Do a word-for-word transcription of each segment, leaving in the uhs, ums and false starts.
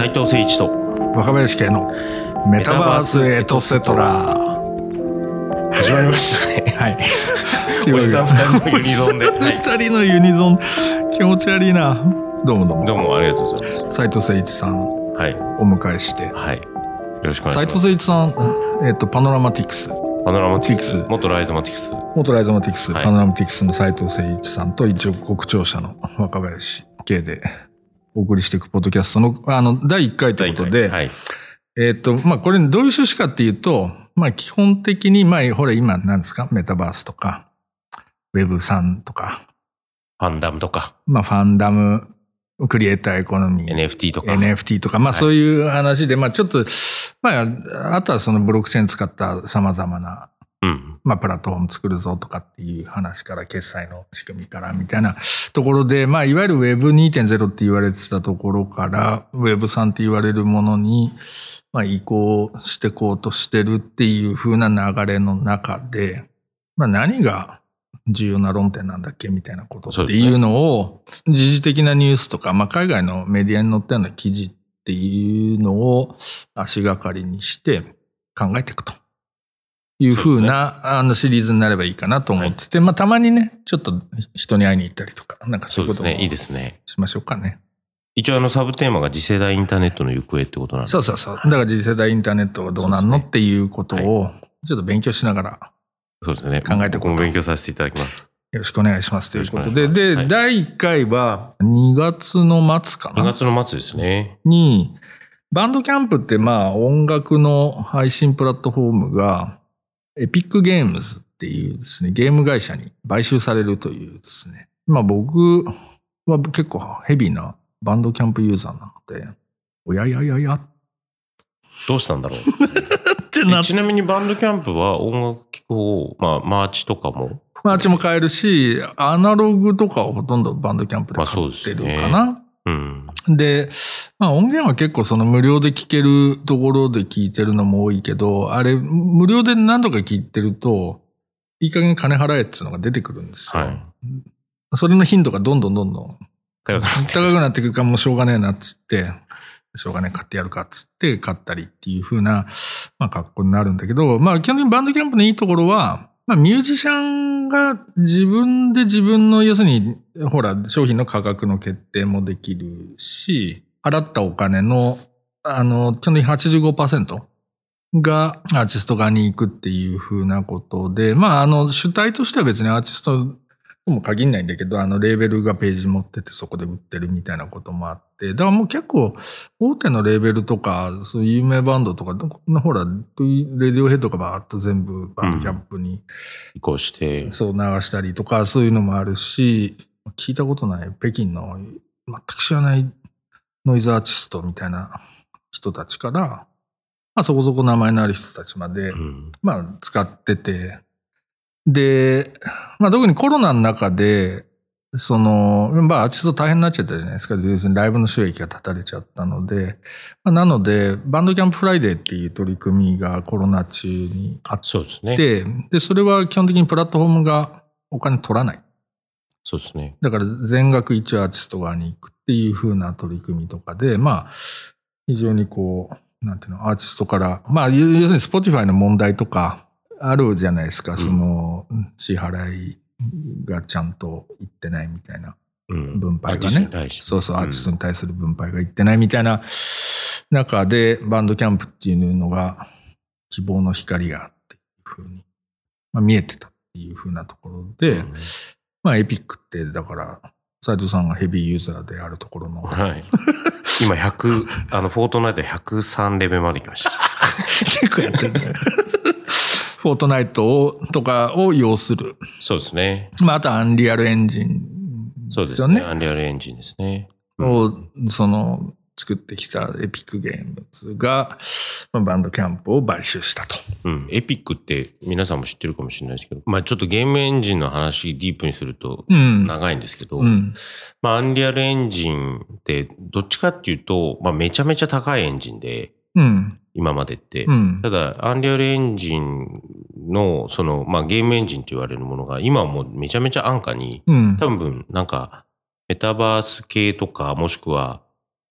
斉藤誠一と若林系のメタバースエトセトラ始まりましたね。 はいおじさんふたりのユニゾンで、はい、 ふたりのユニゾン気持ち悪いな。どうもどうもどうもありがとうございます。 斉藤誠一さん、 はい、 お迎えして、 はい、よろしくお願いします。 斉藤誠一さん、えっとパノラマティクスパノラマティクス元ライゾマティクス元ライゾマティクス、 はい、 パノラマティクスの斉藤誠一さんと一応国庁舎の若林系でお送りしていくポッドキャストのあのだいいっかいということで、はい、えっとまあこれどういう趣旨かっていうと、まあ基本的にまあほら今何ですか、メタバースとかウェブさんとかファンダムとか、 まあファンダムクリエイターエコノミーエヌエフティー とかエヌエフティー とかまあそういう話で、はい、まあちょっとまああとはそのブロックチェーン使った様々なうん、まあプラットフォーム作るぞとかっていう話から決済の仕組みからみたいなところで、まあいわゆる ウェブにてんゼロ って言われてたところから ウェブさん って言われるものにまあ移行してこうとしてるっていう風な流れの中で、まあ何が重要な論点なんだっけみたいなことっていうのを時事的なニュースとか、まあ海外のメディアに載ったような記事っていうのを足がかりにして考えていくという風な、ね、あのシリーズになればいいかなと思ってて、はい、まあたまにねちょっと人に会いに行ったりとかなんかそういうこともいいですね。しましょうかね。 一応あのサブテーマが次世代インターネットの行方ってことなんですか。 そうそうそう。だから次世代インターネットはどうなんの、ね、っていうことをちょっと勉強しながらそうですね。 考えていこうと。 僕も勉強させていただきます。 よろしくお願いしますということで、で、はい、だいいっかいはにがつの末かな。 にがつの末ですね。 にバンドキャンプってまあ音楽の配信プラットフォームがエピックゲームズっていうですね、ゲーム会社に買収されるというですね。まあ僕は結構ヘビーなバンドキャンプユーザーなので、おやややや。 どうしたんだろうってなちなみにバンドキャンプは音楽機構、まあマーチとかも。 マーチも買えるし、アナログとかはほとんどバンドキャンプで買ってるかな。まあうん、 で、まあ音源は結構その無料で聴けるところで聴いてるのも多いけど、あれ無料で何度か聴いてると、いい加減金払えっていうのが出てくるんですよ。はい、それの頻度がどんどんどんどん高くなってくるからもうしょうがねえなっつって、しょうがねえ買ってやるかっつって買ったりっていう風な、まあ格好になるんだけど、まあ基本的にバンドキャンプのいいところは、まあミュージシャンが自分で自分の要するにほら商品の価格の決定もできるし、払ったお金のあの基本的に はちじゅうごパーセント がアーティスト側に行くっていう風なことで、まああの主体としては別にアーティストとも限らないんだけど、あのレーベルがページ持っててそこで売ってるみたいなこともあって、だからもう結構大手のレーベルとかそういう有名バンドとかほらレディオヘッドがバーッと全部バンドキャンプに移行してそう流したりとかそういうのもあるし、聞いたことない北京の全く知らないノイズアーティストみたいな人たちから、まあそこそこ名前のある人たちまで、うん、まあ使ってて、で、まあ特にコロナの中で、その、まあアーティスト大変になっちゃったじゃないですか。要するにライブの収益が断たれちゃったので、まあ、なので、バンドキャンプフライデーっていう取り組みがコロナ中にあって、 そうですね。 で、それは基本的にプラットフォームがお金取らない。 そうですね。 だから全額一応アーティスト側に行くっていう風な取り組みとかで、まあ、非常にこう、なんていうの、アーティストから、まあ、要するに Spotify の問題とかあるじゃないですか、うん、その、支払いがちゃんといってないみたいな分配がね。うん、そうそう、アーティストに対する分配がいってないみたいな中で、バンドキャンプっていうのが希望の光がっていう風に、まあ、見えてたっていう風なところで、うんまあエピックってだから斉藤さんがヘビーユーザーであるところの、 はい、今ひゃくあのフォートナイトひゃくさんレベルまで来ました。 結構やってるね。フォートナイトをとかを要する。 そうですね。 まああとアンリアルエンジンですよね。 そうですね。アンリアルエンジンですね。 うん、をその作ってきたエピックゲームズがバンドキャンプを買収したと。 うん。エピックって皆さんも知ってるかもしれないですけど、まあちょっとゲームエンジンの話ディープにすると長いんですけど、うん、まあアンリアルエンジンってどっちかっていうと、まあめちゃめちゃ高いエンジンで、うん、今までって、うん、ただアンリアルエンジンのそのまあゲームエンジンと言われるものが今はもうめちゃめちゃ安価に、うん、多分なんかメタバース系とかもしくは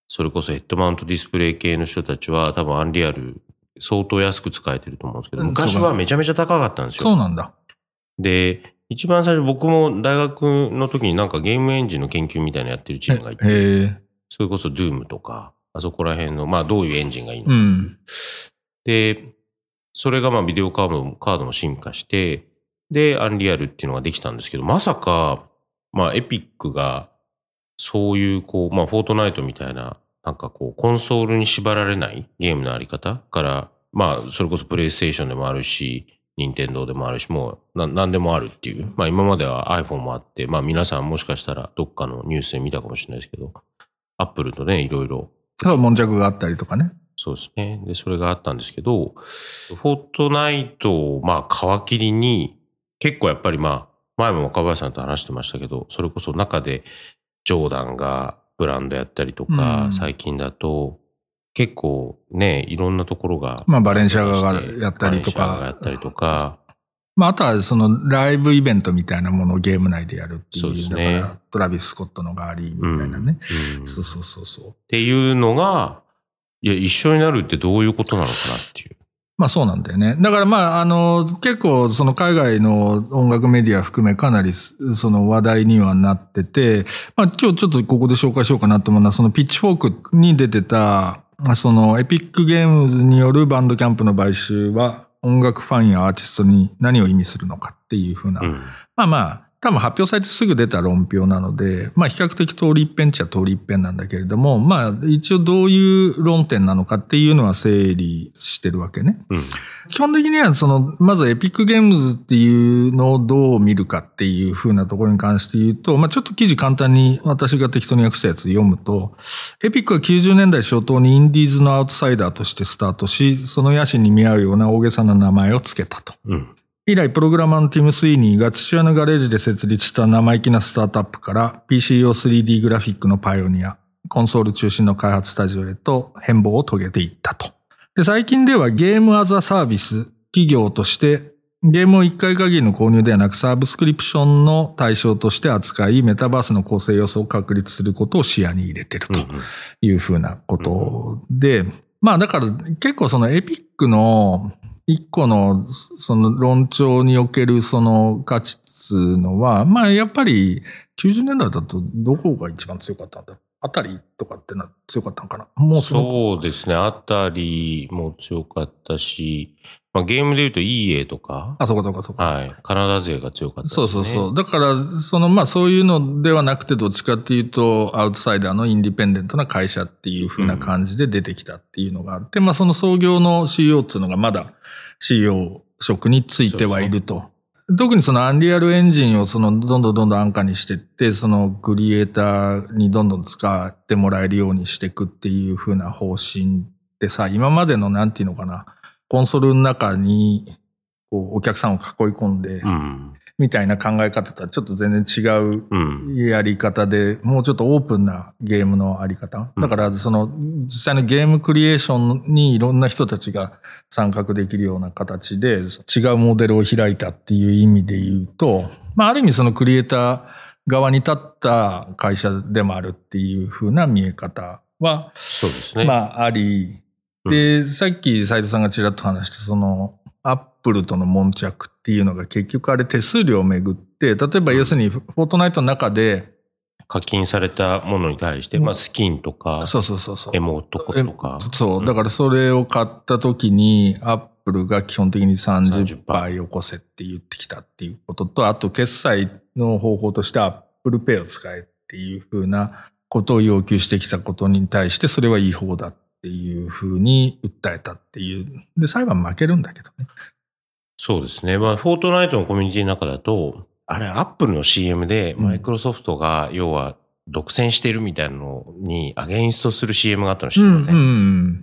それこそヘッドマウントディスプレイ系の人たちは多分アンリアル相当安く使えてると思うんですけど、昔はめちゃめちゃ高かったんですよ。 そうなんだ。 で、一番最初僕も大学の時になんかゲームエンジンの研究みたいなのやってるチームがいて、それこそ Doom とか、あそこら辺の、まあどういうエンジンがいいのか、うん。で、それがまあビデオカードも、カードも進化して、で、アンリアルっていうのができたんですけど、まさか、まあエピックが、そういうこう、まあフォートナイトみたいな、なんかこう、コンソールに縛られないゲームのあり方から、まあそれこそプレイステーションでもあるし、任天堂でもあるし、もうな何でもあるっていう。まあ今までは iPhone もあって、まあ皆さんもしかしたらどっかのニュースで見たかもしれないですけど、Apple とね、いろいろ。 そう、悶着があったりとかね。 そうですね。で、それがあったんですけど、フォートナイトをまあ皮切りに、結構やっぱりまあ、前も若林さんと話してましたけど、それこそ中でジョーダンがブランドやったりとか、うん、最近だと、結構ね、いろんなところが。 まあ、バレンシアガがやったりとか。 バレンシアガがやったりとか。 まあ、あとはそのライブイベントみたいなものをゲーム内でやるっていう。そうですね。だから、トラビス・スコットのがありみたいなね、うんうん。そうそうそうそう。 っていうのが、いや、一緒になるってどういうことなのかなっていう。 まあそうなんだよね。だからまあ、あの、結構その海外の音楽メディア含めかなりその話題にはなってて、まあ今日ちょっとここで紹介しようかなと思うのは、そのピッチフォークに出てた、そのエピックゲームズによるバンドキャンプの買収は音楽ファンやアーティストに何を意味するのかっていうふうな、うん、まあまあ、多分発表されてすぐ出た論評なので、まあ比較的通り一遍っちゃ通り一遍なんだけれども、まあ一応どういう論点なのかっていうのは整理してるわけね。うん、基本的にはその、まずエピックゲームズっていうのをどう見るかっていうふうなところに関して言うと、まあちょっと記事簡単に私が適当に訳したやつ読むと、エピックはきゅうじゅうねんだい初頭にインディーズのアウトサイダーとしてスタートし、その野心に見合うような大げさな名前をつけたと。うん以来、プログラマーのティム・スイーニーが父親のガレージで設立した生意気なスタートアップから ピーシー 用 スリーディー グラフィックのパイオニア、コンソール中心の開発スタジオへと変貌を遂げていったと。で、最近ではゲームアザサービス企業としてゲームをいっかい限りの購入ではなくサブスクリプションの対象として扱い、メタバースの構成要素を確立することを視野に入れているというふうなことで、うんうん、まあだから結構そのエピックの一個のその論調におけるその価値っていうのは、まあやっぱりきゅうじゅうねんだいだとどこが一番強かったんだあたりとかってのは強かったのかなもうそうですね。あたりも強かったし、まあ、ゲームで言うと イーエー とか。 あ、そうかそうかそうか。 はい。カナダ勢が強かったですね。そうそうそう。だから、そのまあそういうのではなくてどっちかっていうとアウトサイダーのインディペンデントな会社っていう風な感じで出てきたっていうのがあって、うん、まあその創業の シーイーオー っていうのがまだ シーイーオー 職についてはいると。そうそう特にそのアンリアルエンジンをそのどんどんどんどん安価にしていって、そのクリエイターにどんどん使ってもらえるようにしていくっていう風な方針ってさ、今までのなんていうのかな、コンソールの中にこうお客さんを囲い込んで、うんみたいな考え方とはちょっと全然違うやり方で、うん、もうちょっとオープンなゲームのあり方。だからその実際のゲームクリエーションにいろんな人たちが参画できるような形で違うモデルを開いたっていう意味で言うと、まあある意味そのクリエイター側に立った会社でもあるっていう風な見え方は、 そうですね。 まああり、で、うん、さっき斉藤さんがちらっと話したそのアップルとの悶着っていうのが結局あれ手数料をめぐって、例えば要するにフォートナイトの中で課金されたものに対して、まあスキンとか、 そうそうそうそう。 エモとか。 そう。だからそれを買った時にアップルが基本的にさんじゅっパーセントよこせって言ってきたっていうことと、あと決済の方法としてアップルペイを使えっていうふうなことを要求してきたことに対してそれは違法だっていうふうに訴えたっていう。で、裁判負けるんだけどね。 そうですね。まあ、フォートナイトのコミュニティの中だと、あれ、アップルの シーエム で、マイクロソフトが、要は、独占してるみたいなのに、アゲインストする シーエム があったの知りません、うんうん、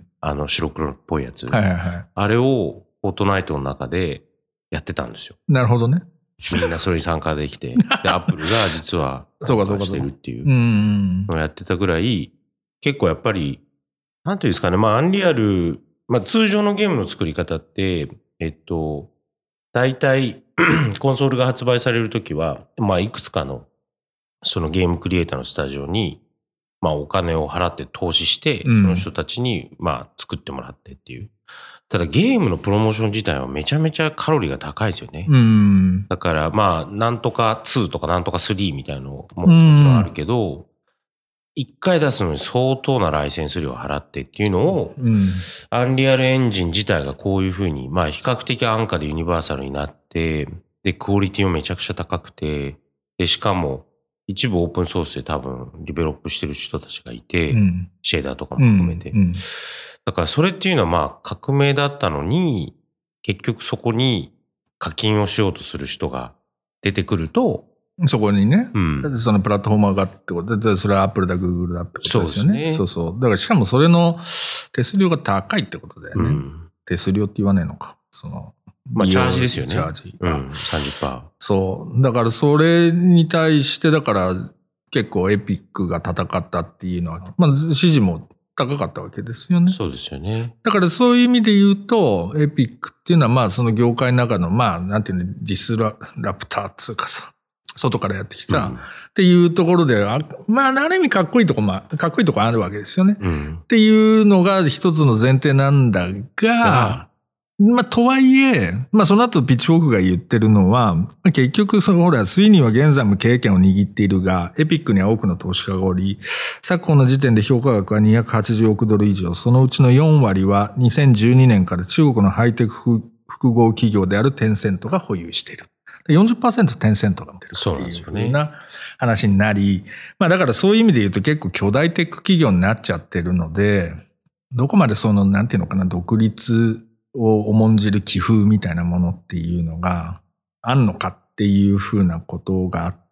あの、白黒っぽいやつ。 はいはいはい。 あれを、フォートナイトの中でやってたんですよ。 なるほどね。 みんなそれに参加できて、で、アップルが実は、参加してるっていうのをやってたぐらい、結構やっぱり、なんていうんですかね、まあ、アンリアル、まあ、通常のゲームの作り方って、えっと、大体、コンソールが発売されるときは、まあ、いくつかの、そのゲームクリエイターのスタジオに、 まあお金を払って投資して、その人たちにまあ作ってもらってっていう。ただゲームのプロモーション自体はめちゃめちゃカロリーが高いですよね。 うん、 だからまあなんとかツーとかなんとかスリーみたいなのももちろんあるけど、一回出すのに相当なライセンス料を払ってっていうのを、うん、アンリアルエンジン自体がこういうふうに、まあ比較的安価でユニバーサルになって、で、クオリティもめちゃくちゃ高くて、で、しかも一部オープンソースで多分リベロップしてる人たちがいて、うん、シェーダーとかも含めて、うんうん。だからそれっていうのはまあ革命だったのに、結局そこに課金をしようとする人が出てくると、 そこにね、うん、そのプラットフォーマーがってことで、それはアップルだ、グーグルだってことですよね。そうですね。そうそう。だからしかもそれの手数料が高いってことだよね。うん、手数料って言わねえのか。その、 まあチャージですよね。 チャージ。 うん、さんじゅっパーセント。 そう。だからそれに対して、だから結構エピックが戦ったっていうのは、まあ支持も高かったわけですよね。 そうですよね。 だからそういう意味で言うと、エピックっていうのはまあその業界の中の、まあなんていうの、ディスラプターっつうかさ、外からやってきたっていうところで、うん、まあ、ある意味かっこいいとこ、まあ、かっこいいとこあるわけですよね。うん、っていうのが一つの前提なんだが、まあ、とはいえ、まあ、その後ピッチフォークが言ってるのは、結局、そのほら、スイニーは現在も経営権を握っているが、エピックには多くの投資家がおり、昨今の時点で評価額はにひゃくはちじゅうおくドル以上、そのうちのよんわりはにせんじゅうにねんから中国のハイテク複合企業であるテンセントが保有している。よんじゅっパーセント テンセントが持ってるっていうふうな話になり、まあだからそういう意味で言うと結構巨大テック企業になっちゃってるので、どこまでそのなんていうのかな、独立を重んじる気風みたいなものっていうのがあんのかっていうふうなことがあって、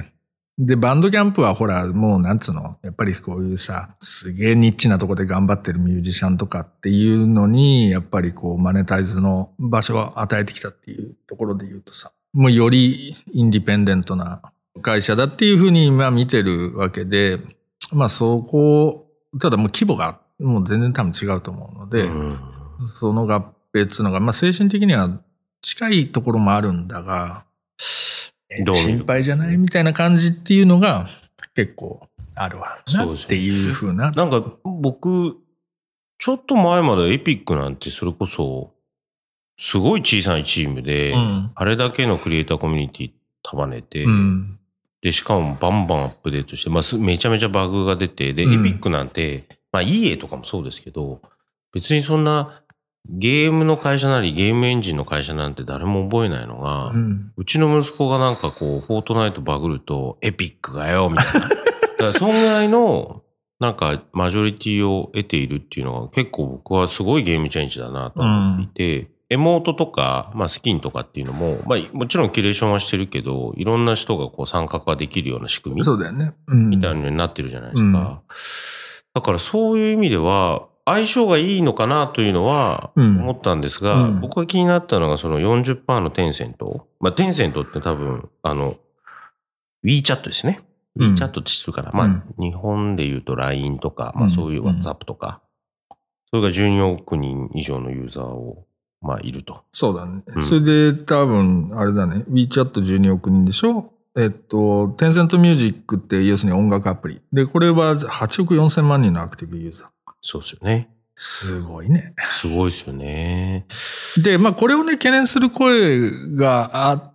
で、バンドキャンプはほらもうなんつうの、やっぱりこういうさ、すげえニッチなとこで頑張ってるミュージシャンとかっていうのに、やっぱりこうマネタイズの場所を与えてきたっていうところで言うとさ、もうよりインディペンデントな会社だっていうふうに今見てるわけで、まあそこ、ただもう規模がもう全然多分違うと思うので、うん、その合併っていうのが、まあ精神的には近いところもあるんだが、心配じゃないみたいな感じっていうのが結構あるわなっていうふうな。 なんか僕、ちょっと前までエピックなんてそれこそ、すごい小さいチームで、うん、あれだけのクリエイターコミュニティ束ねて、うん、で、しかもバンバンアップデートして、まあ、めちゃめちゃバグが出て、で、うん、エピックなんて、まあ、イーエー とかもそうですけど、別にそんなゲームの会社なりゲームエンジンの会社なんて誰も覚えないのが、うん、うちの息子がなんかこう、フォートナイトバグると、エピックがよ、みたいな。だからそんぐらいの、なんか、マジョリティを得ているっていうのが結構僕はすごいゲームチェンジだなと思っていて、うんエモートとか、まあスキンとかっていうのも、まあもちろんキュレーションはしてるけど、いろんな人がこう参画ができるような仕組み。 そうだよね。うん、 みたいなのになってるじゃないですか。うん、だからそういう意味では、相性がいいのかなというのは思ったんですが、うん、僕が気になったのがその よんじゅっパーセント のテンセント。まあテンセントって多分、あの、WeChat ですね。WeChat って知ってるから、うん、まあ日本で言うと ライン とか、まあそういう WhatsApp とか、それがじゅうにおくにん以上のユーザーをまあ、いると。 そうだね。うん、それで、多分、あれだね。WeChatじゅうにおくにんでしょえっと、テンセントミュージックって、要するに音楽アプリ。で、これははちおくよんせんまんにんのアクティブユーザー。 そうですよね。 すごいね。 すごいですよね。 で、まあ、これをね、懸念する声があって、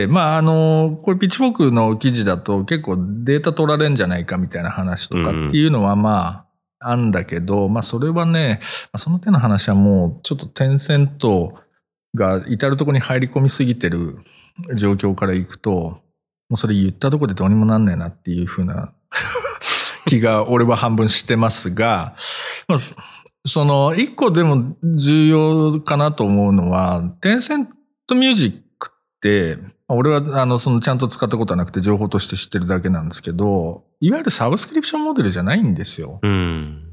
まあ、あの、これピッチフォークの記事だと結構データ取られんじゃないかみたいな話とかっていうのは、まあ、あんだけど、まあそれはね、その手の話はもうちょっとテンセントが至るところに入り込みすぎてる状況からいくと、もうそれ言ったところでどうにもなんねえなっていう風な気が俺は半分してますが、その一個でも重要かなと思うのは、テンセントミュージックって、俺はあのそのちゃんと使ったことはなくて情報として知ってるだけなんですけど、いわゆるサブスクリプションモデルじゃないんですよ。うん、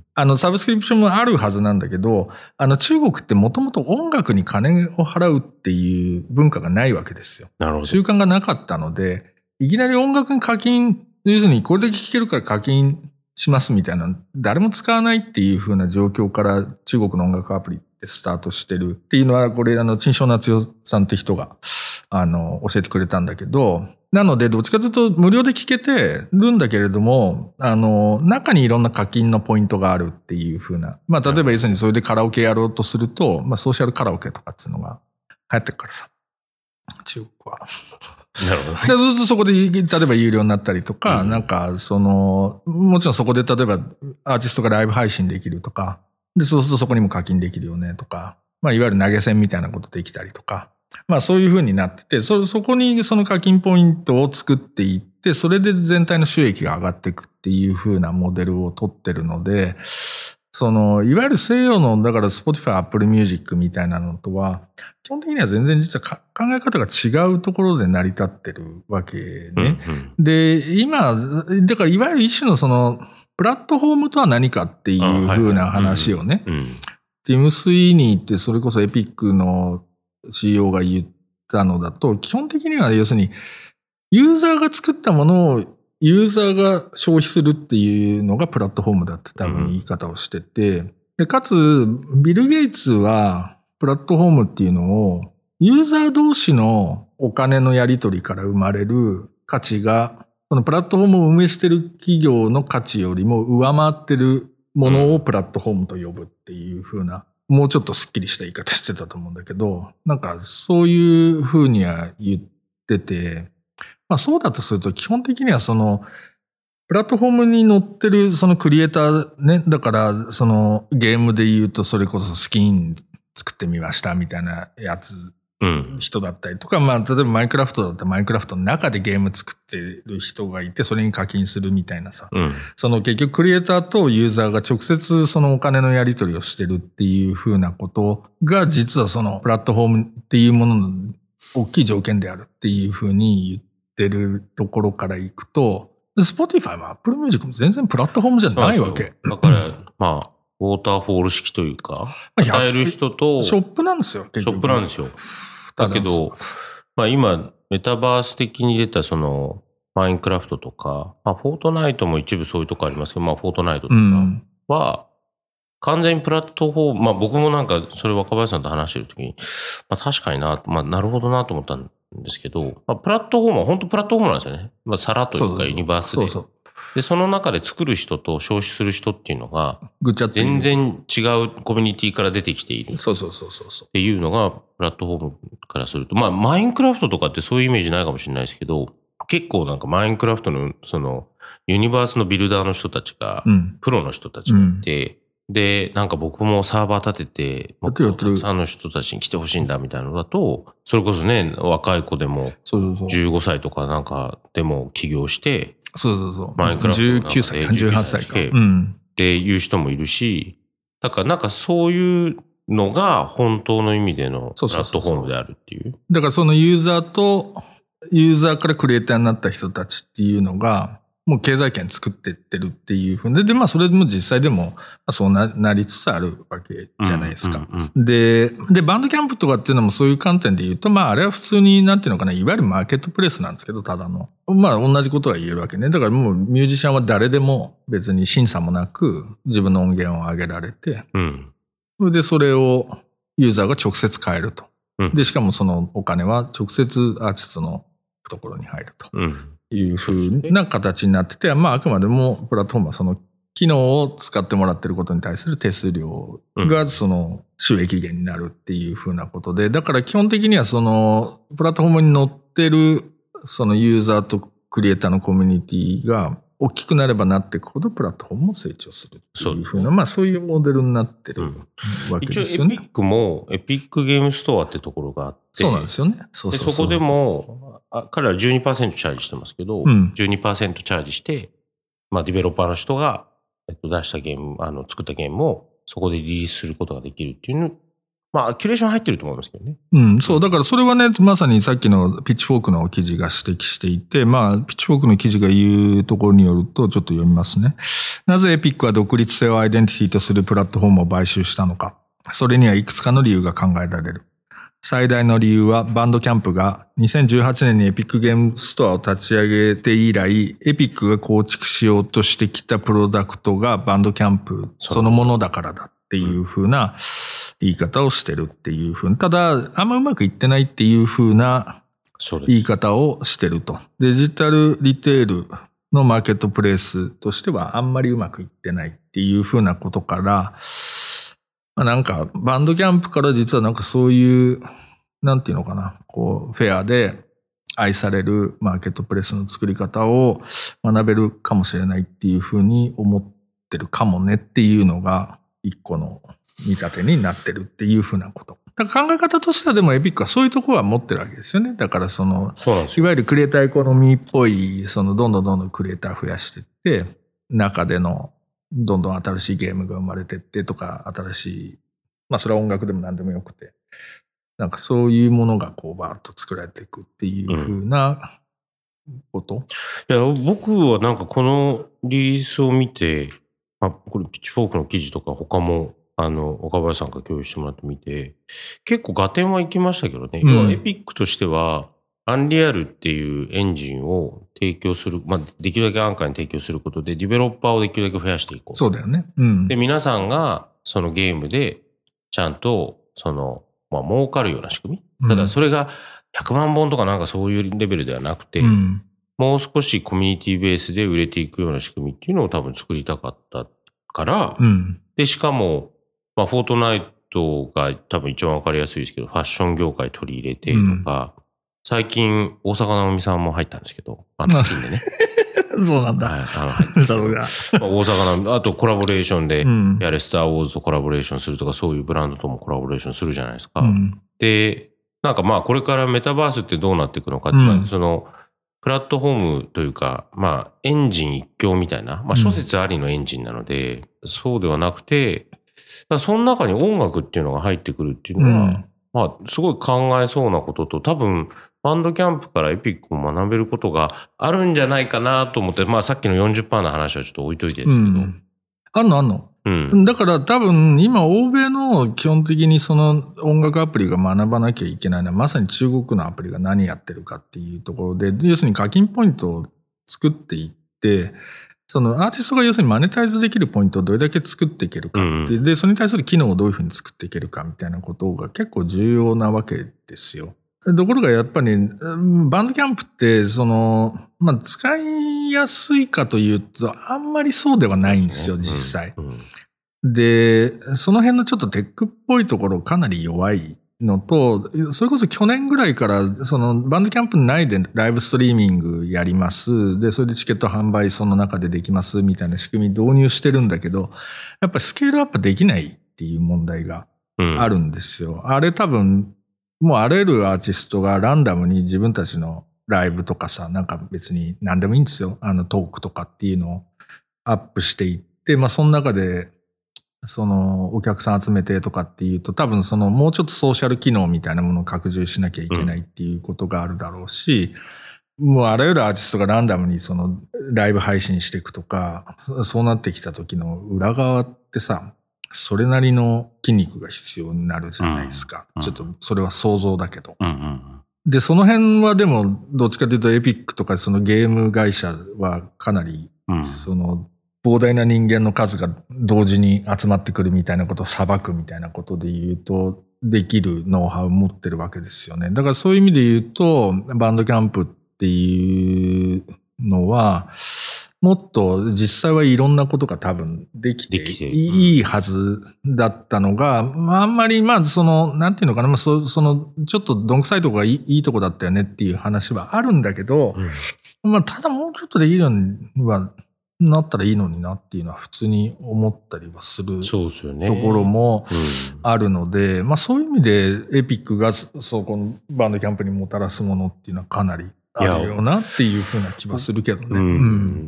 あのサブスクリプションもあるはずなんだけど、あの中国ってもともと音楽に金を払うっていう文化がないわけですよ。 なるほど。 習慣がなかったので、いきなり音楽に課金、要するにこれだけ聴けるから課金しますみたいな、誰も使わないっていう風な状況から中国の音楽アプリってスタートしてるっていうのは、これあの陳正夏代さんって人があの教えてくれたんだけど、 なので、どっちかというと無料で聞けてるんだけれども、あの、中にいろんな課金のポイントがあるっていう風な。まあ、例えば要するにそれでカラオケやろうとすると、まあ、ソーシャルカラオケとかっていうのが流行ってるからさ。中国は。 なるほど、ね。 で、ずっとそこで、例えば有料になったりとか、うん、なんか、その、もちろんそこで例えばアーティストがライブ配信できるとか、で、そうするとそこにも課金できるよねとか、まあ、いわゆる投げ銭みたいなことできたりとか、まあそういう風になってて、そ、そこにその課金ポイントを作っていって、それで全体の収益が上がっていくっていう風なモデルを取ってるので、その、いわゆる西洋の、だから Spotify、Apple Music みたいなのとは、基本的には全然実は考え方が違うところで成り立ってるわけね。うんうん、で、今、だからいわゆる一種のその、プラットフォームとは何かっていう風な話をね、ティム・スイーニーってそれこそエピックのシーイーオー が言ったのだと、基本的には要するに、ユーザーが作ったものをユーザーが消費するっていうのがプラットフォームだって多分言い方をしてて、うん、でかつ、ビル・ゲイツはプラットフォームっていうのを、ユーザー同士のお金のやり取りから生まれる価値が、そのプラットフォームを運営してる企業の価値よりも上回ってるものをプラットフォームと呼ぶっていう風な、もうちょっとスッキリした言い方してたと思うんだけど、なんかそういう風には言ってて、まあそうだとすると基本的にはその、プラットフォームに載ってるそのクリエイターね、だからそのゲームで言うとそれこそスキン作ってみましたみたいなやつ、うん、人だったりとか、まあ例えばマインクラフトだったらマインクラフトの中でゲーム作ってる人がいてそれに課金するみたいなさ、うん、その結局クリエイターとユーザーが直接そのお金のやり取りをしてるっていう風なことが実はそのプラットフォームっていうものの大きい条件であるっていう風に言ってるところからいくと、Spotify も Apple Music も全然プラットフォームじゃないわけ。 だから、まあ、ウォーターフォール式というか、与える人と、 ショップなんですよ、 結局。ショップなんですよ。だけど、まあ今、メタバース的に出たその、マインクラフトとか、まあ、フォートナイトも一部そういうとこありますけど、まあ、フォートナイトとかは、完全にプラットフォーム、まあ僕もなんか、それ若林さんと話してるときに、まあ確かにな、まあなるほどなと思ったんですけど、まあ、プラットフォームは本当プラットフォームなんですよね。まあ皿というかユニバースで。そうそうで、その中で作る人と消費する人っていうのが、全然違うコミュニティから出てきている。 そうそうそうそう。 っていうのが、プラットフォームからすると、まあ、マインクラフトとかってそういうイメージないかもしれないですけど、結構なんかマインクラフトの、その、ユニバースのビルダーの人たちが、うん、プロの人たちがいて、うん、で、なんか僕もサーバー立てて、もっとたくさんの人たちに来てほしいんだみたいなのだと、それこそね、若い子でも、じゅうごさいとかなんかでも起業して、 そうそうそう。 マインクラフトじゅうきゅうさいかじゅうはっさいか。 うん。っていう人もいるし、だからなんかそういうのが本当の意味でのプラットフォームであるっていう。 そうそうそうそう。だからそのユーザーと、ユーザーからクリエイターになった人たちっていうのが、もう経済圏作ってってるっていうふうで、で、まあそれも実際でも、そうな、なりつつあるわけじゃないですか。うんうんうん、で、で、バンドキャンプとかっていうのもそういう観点で言うと、まああれは普通になんていうのかな、いわゆるマーケットプレイスなんですけど、ただの。まあ同じことが言えるわけね。だからもうミュージシャンは誰でも別に審査もなく自分の音源を上げられて、うん、それでそれをユーザーが直接買えると。うん、で、しかもそのお金は直接アーティストの懐に入ると。うんいうふうな形になってて、まああくまでもプラットフォームはその機能を使ってもらってることに対する手数料がその収益源になるっていうふうなことで、だから基本的にはそのプラットフォームに載ってるそのユーザーとクリエイターのコミュニティが大きくなればなっていくほどプラットフォームも成長するっていうふうな、まあそういうモデルになってるわけですよね。 一応エピックもエピックゲームストアってところがあって、 そうなんですよね。そうそうそう。 でそこでも、あ彼ら じゅうにパーセント チャージしてますけど、うん、じゅうにパーセント チャージして、まあディベロッパーの人が、えっと、出したゲーム、あの、作ったゲームをそこでリリースすることができるっていうの、まあ、キュレーション入ってると思うんですけどね。 うん、そう。だからそれはね、まさにさっきのピッチフォークの記事が指摘していて、まあ、ピッチフォークの記事が言うところによると、ちょっと読みますね。なぜエピックは独立性をアイデンティティとするプラットフォームを買収したのか。それにはいくつかの理由が考えられる。最大の理由はバンドキャンプがにせんじゅうはちねんにエピックゲームストアを立ち上げて以来、エピックが構築しようとしてきたプロダクトがバンドキャンプそのものだからだっていうふうな、言い方をしてるっていうふうに。ただ、あんまうまくいってないっていうふうな言い方をしてると。デジタルリテールのマーケットプレイスとしてはあんまりうまくいってないっていうふうなことから、まあ、なんかバンドキャンプから実はなんかそういう、なんていうのかな、こうフェアで愛されるマーケットプレイスの作り方を学べるかもしれないっていうふうに思ってるかもねっていうのが一個の見立てになってるっていうふうなこと。だから考え方としてはでもエピックはそういうところは持ってるわけですよね。だからその、いわゆるクリエイターエコノミーっぽい、そのどんどんどんどんクリエイター増やしていって、中でのどんどん新しいゲームが生まれていってとか、新しい、まあそれは音楽でも何でもよくて、なんかそういうものがこうバーッと作られていくっていうふうなこと、 うん、いや、僕はなんかこのリリースを見て、まあ、これピッチフォークの記事とか他もあの、岡林さんから共有してもらってみて、結構合点はいきましたけどね。うん、要はエピックとしては、アンリアルっていうエンジンを提供する、まあ、できるだけアンカーに提供することで、ディベロッパーをできるだけ増やしていこう。 そうだよね。うん、 で、皆さんがそのゲームで、ちゃんと、その、まあ、儲かるような仕組み。ただ、それがひゃくまんぼんとかなんかそういうレベルではなくて、うん、もう少しコミュニティベースで売れていくような仕組みっていうのを多分作りたかったから、うん、で、しかも、まあ、フォートナイトが多分一番わかりやすいですけど、ファッション業界取り入れてとか、うん、最近、大坂なおみさんも入ったんですけど、あの時でね。 そうなんだ。 はい、あの入ってそうが。 大坂なおみ、あとコラボレーションで、やれ、スターウォーズとコラボレーションするとか、そういうブランドともコラボレーションするじゃないですか。うん、で、なんかまあ、これからメタバースってどうなっていくのかって、うん、その、プラットフォームというか、まあ、エンジン一強みたいな、まあ、諸説ありのエンジンなので、うん、そうではなくて、だその中に音楽っていうのが入ってくるっていうのは、うん、まあ、すごい考えそうなことと、多分、バンドキャンプからエピックを学べることがあるんじゃないかなと思って、まあ、さっきの よんじゅっパーセント の話はちょっと置いといてですけど。うん、 あんのあんの。うん、だから多分今欧米の基本的にその音楽アプリが学ばなきゃいけないのはまさに中国のアプリが何やってるかっていうところで、要するに課金ポイントを作っていって、そのアーティストが要するにマネタイズできるポイントをどれだけ作っていけるかって、うん、で、それに対する機能をどういうふうに作っていけるかみたいなことが結構重要なわけですよ。ところがやっぱり、バンドキャンプって、その、まあ、使いやすいかというと、あんまりそうではないんですよ、実際。うんうん、で、その辺のちょっとテックっぽいところかなり弱いのと、それこそ去年ぐらいから、その、バンドキャンプ内でライブストリーミングやります。で、それでチケット販売その中でできます、みたいな仕組み導入してるんだけど、やっぱりスケールアップできないっていう問題があるんですよ。うん、あれ多分、もうあらゆるアーティストがランダムに自分たちのライブとかさ、なんか別に何でもいいんですよ。あのトークとかっていうのをアップしていって、まあその中で、そのお客さん集めてとかっていうと、多分そのもうちょっとソーシャル機能みたいなものを拡充しなきゃいけないっていうことがあるだろうし、うん、もうあらゆるアーティストがランダムにそのライブ配信していくとか、そうなってきた時の裏側ってさ、それなりの筋肉が必要になるじゃないですか。うん、ちょっとそれは想像だけど。うんうん、で、その辺はでもどっちかというとエピックとかそのゲーム会社はかなり、うん、その膨大な人間の数が同時に集まってくるみたいなことを裁くみたいなことで言うとできるノウハウを持ってるわけですよね。だからそういう意味で言うとバンドキャンプっていうのはもっと実際はいろんなことが多分できていいはずだったのが、まああんまりまあその、なんていうのかな、まあそそのちょっとどんくさいとこがいい、いいとこだったよねっていう話はあるんだけど、うん、まあただもうちょっとできるようにはなったらいいのになっていうのは普通に思ったりはするところもあるので、うん、まあそういう意味でエピックがそこのバンドキャンプにもたらすものっていうのはかなりあるよなっていうふうな気はするけどね。うんうん、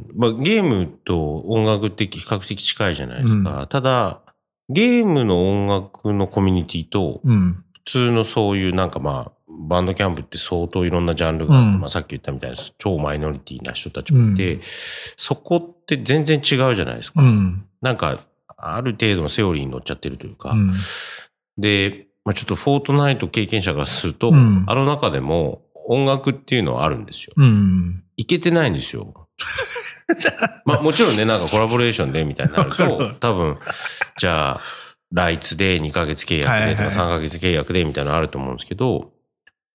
まあ、ゲームと音楽って比較的近いじゃないですか。うん、ただ、ゲームの音楽のコミュニティと、普通のそういうなんかまあ、バンドキャンプって相当いろんなジャンルがあって、うん、まあさっき言ったみたいな超マイノリティな人たちもいて、うん、そこって全然違うじゃないですか。うん、なんか、ある程度のセオリーに乗っちゃってるというか。うん、で、まあちょっとフォートナイト経験者がすると、うん、あの中でも、音楽っていうのはあるんですよ。うん。いけてないんですよ。まあもちろんね、なんかコラボレーションでみたいになると、多分、じゃあ、ライツでにかげつ契約でとかさんかげつ契約でみたいなのあると思うんですけど、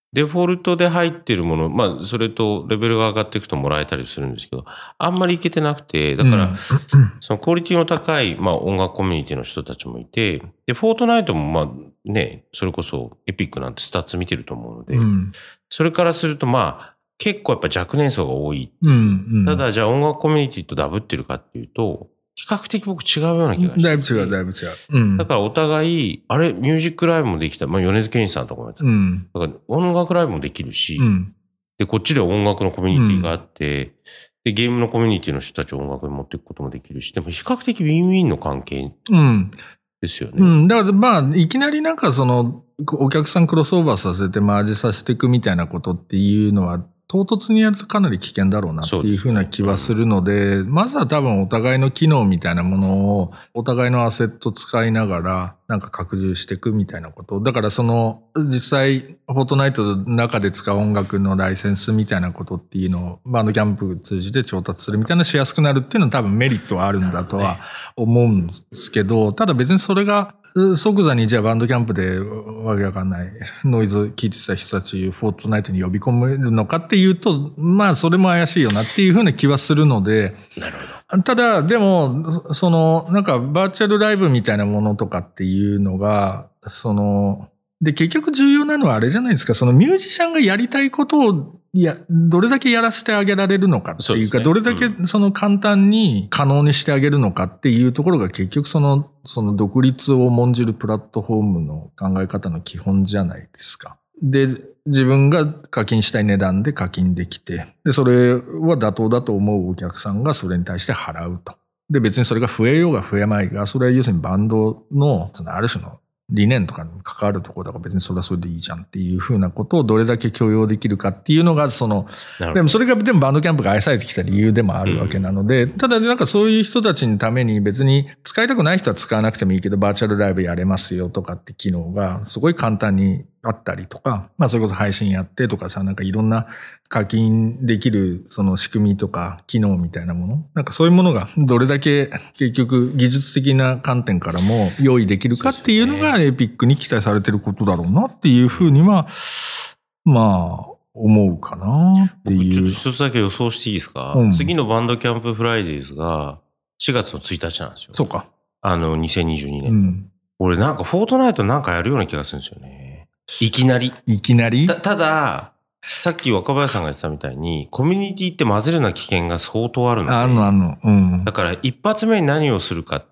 デフォルトで入ってるもの、まあ、それとレベルが上がっていくともらえたりするんですけど、あんまりいけてなくて、だから、うん、そのクオリティの高い、まあ、音楽コミュニティの人たちもいて、で、フォートナイトも、まあ、ね、それこそエピックなんてスタッツ見てると思うので、うん、それからすると、まあ、結構やっぱ若年層が多い。うんうん、ただ、じゃあ音楽コミュニティとダブってるかっていうと、比較的僕違うような気がして。 だいぶ違う、だいぶ違う。うん、 だからお互い、あれ、ミュージックライブもできた。まあ、米津玄師さんとかもやってた。うん、だから音楽ライブもできるし、うん、で、こっちでは音楽のコミュニティがあって、うん、で、ゲームのコミュニティの人たちを音楽に持っていくこともできるし、でも比較的ウィンウィンの関係ですよね。 うん。うん、だからまあ、いきなりなんかその、お客さんクロスオーバーさせてマージさせていくみたいなことっていうのは、唐突にやるとかなり危険だろうなっていうふうな気はするので、でね、うん、まずは多分お互いの機能みたいなものをお互いのアセット使いながらなんか拡充していくみたいなこと。だからその実際フォートナイトの中で使う音楽のライセンスみたいなことっていうのをバンドキャンプ通じて調達するみたいなしやすくなるっていうのは多分メリットはあるんだとは思うんですけど、ただ別にそれが即座にじゃあバンドキャンプでわけわかんないノイズ聞いてた人たちフォートナイトに呼び込めるのかっていうと、まあそれも怪しいよなっていうふうな気はするので、 なるほど。 ただでもそのなんかバーチャルライブみたいなものとかっていうのがそので結局重要なのはあれじゃないですか、そのミュージシャンがやりたいことをいや、どれだけやらせてあげられるのかっていうか、どれだけその簡単に可能にしてあげるのかっていうところが結局その、その独立を重んじるプラットフォームの考え方の基本じゃないですか。で、自分が課金したい値段で課金できて、で、それは妥当だと思うお客さんがそれに対して払うと。で、別にそれが増えようが増えまいが、それは要するにバンドの、そのある種の理念とかに関わるところだから別にそれはそれでいいじゃんっていうふうなことをどれだけ許容できるかっていうのがその、でもそれがでもバンドキャンプが愛されてきた理由でもあるわけなので、ただなんかそういう人たちのために別に使いたくない人は使わなくてもいいけどバーチャルライブやれますよとかって機能がすごい簡単にあったりとか、まあそれこそ配信やってとかさ、なんかいろんな課金できるその仕組みとか機能みたいなもの、なんかそういうものがどれだけ結局技術的な観点からも用意できるかっていうのがエピックに期待されてることだろうなっていうふうにはまあ思うかなっていう。 ちょっと一つだけ予想していいですか、うん、次のバンドキャンプフライデーズがしがつのついたちなんですよ。 そうか。 あのにせんにじゅうにねん、うん、俺なんかフォートナイトなんかやるような気がするんですよね。いきなり。 いきなりた, ただ、さっき若林さんが言ってたみたいに、コミュニティって混ぜるな危険が相当あるので。 あのあの。うん。 だから一発目に何をするかって、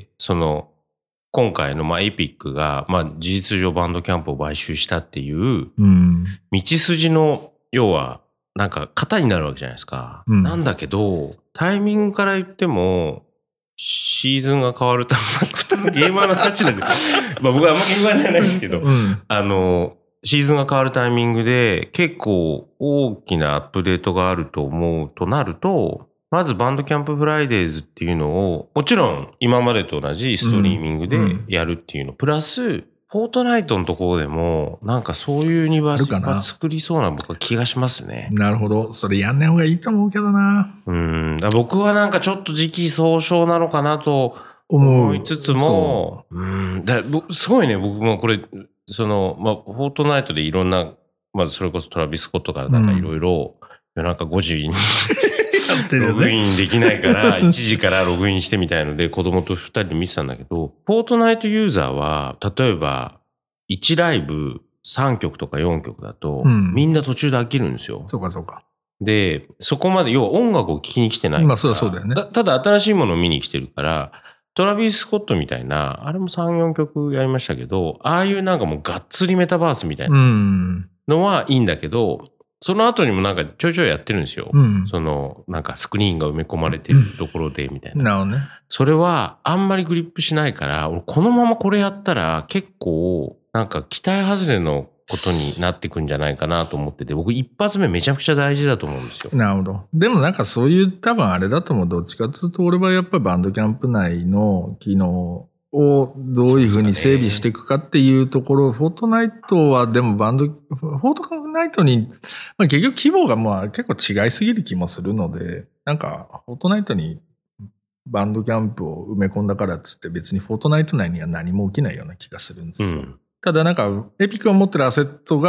その、今回のまあエピックが、まあ事実上バンドキャンプを買収したっていう、うん、道筋の、要は、なんか型になるわけじゃないですか。うん、なんだけど、タイミングから言っても、シーズンが変わるため、普通のゲーマーの話なんで、まあ僕はあんまゲーマーじゃないですけど、うん、あの、シーズンが変わるタイミングで結構大きなアップデートがあると思うとなると、まずバンドキャンプフライデーズっていうのを、もちろん今までと同じストリーミングでやるっていうの、うんうん、プラス、フォートナイトのところでも、なんかそういうユニバースが作りそうな僕は気がしますね。 なるほど。それやんない方がいいと思うけどな。 うん。だ僕はなんかちょっと時期尚早なのかなと思いつつも、ううん。だすごいね、僕もこれ、その、まあ、フォートナイトでいろんな、まずそれこそトラビス・スコットからなんかいろいろ、夜中ごじにログインできないから、いちじからログインしてみたいので、子供とふたりで見てたんだけど、フォートナイトユーザーは、例えば、いちライブさんきょくとかよんきょくだと、うん、みんな途中で飽きるんですよ。 そうかそうか。 で、そこまで、要は音楽を聴きに来てないから。 まあ、そりゃそうだよね。 た, ただ新しいものを見に来てるから、トラビス・スコットみたいな、あれもさん、よんきょくやりましたけど、ああいうなんかもうがっつりメタバースみたいなのはいいんだけど、その後にもなんかちょいちょいやってるんですよ。うん、その、なんかスクリーンが埋め込まれてるところでみたいな。 なるほどね。 それはあんまりグリップしないから、俺このままこれやったら結構なんか期待外れのことになってくんじゃないかなと思ってて、僕一発目めちゃくちゃ大事だと思うんですよ。 なるほど。でもなんかそういう多分あれだと思う。どっちかというと俺はやっぱりバンドキャンプ内の機能をどういうふうに整備していくかっていうところ、フォートナイトはでもバンド、フォートナイトに、まあ、結局規模がまあ結構違いすぎる気もするので、なんかフォートナイトにバンドキャンプを埋め込んだからっつって別にフォートナイト内には何も起きないような気がするんですよ。うん、ただなんかエピックが持ってるアセットが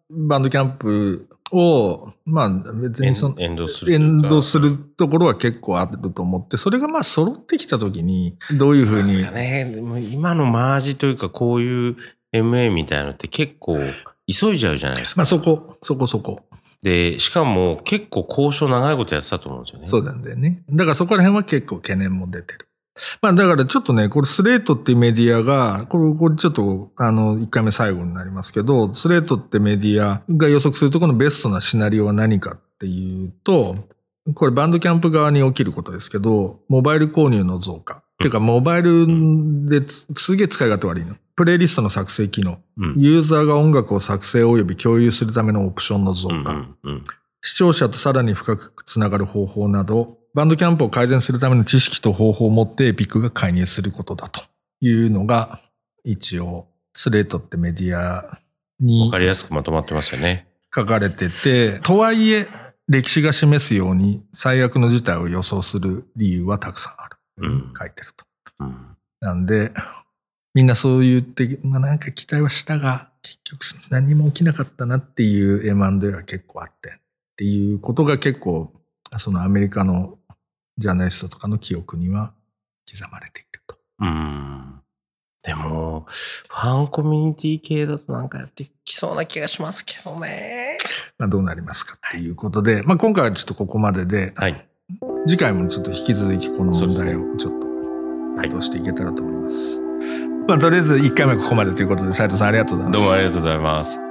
バンドキャンプを、まあ別にその、 遠慮する。 遠慮するところは結構あると思って、それがまあ揃ってきたときに、どういうふうに。そうですかね。でも今のマージというか、こういう エムエー みたいなのって結構急いじゃうじゃないですか。 まあそこ、そこそこ。 で、しかも結構交渉長いことやってたと思うんですよね。 そうなんだよね。だからそこら辺は結構懸念も出てる。まあだからちょっとね、これスレートっていうメディアが、これ、これちょっとあの、いっかいめ最後になりますけど、スレートってメディアが予測するところのベストなシナリオは何かっていうと、これバンドキャンプ側に起きることですけど、モバイル購入の増加。っていうか、モバイルですげえ使い勝手悪いの。プレイリストの作成機能。うん、ユーザーが音楽を作成及び共有するためのオプションの増加。うんうんうん、視聴者とさらに深くつながる方法など、バンドキャンプを改善するための知識と方法を持ってエピックが介入することだというのが、一応、スレートってメディアに。 わかりやすくまとまってますよね。 書かれてて、とはいえ、歴史が示すように最悪の事態を予想する理由はたくさんある。うん、書いてると。うん、なんで、みんなそう言って、まあなんか期待はしたが、結局何も起きなかったなっていう エムアンドエー は結構あってっていうことが結構、そのアメリカのジャーナリストとかの記憶には刻まれていると。 うん。でも、ファンコミュニティ系だとなんかやってきそうな気がしますけどね。 まあどうなりますかっていうことで、まあ今回はちょっとここまでで、はい、次回もちょっと引き続きこの問題をちょっとどうしていけたらと思います。まあとりあえずいっかいめここまでということで、斉藤さんありがとうございます。 どうもありがとうございます。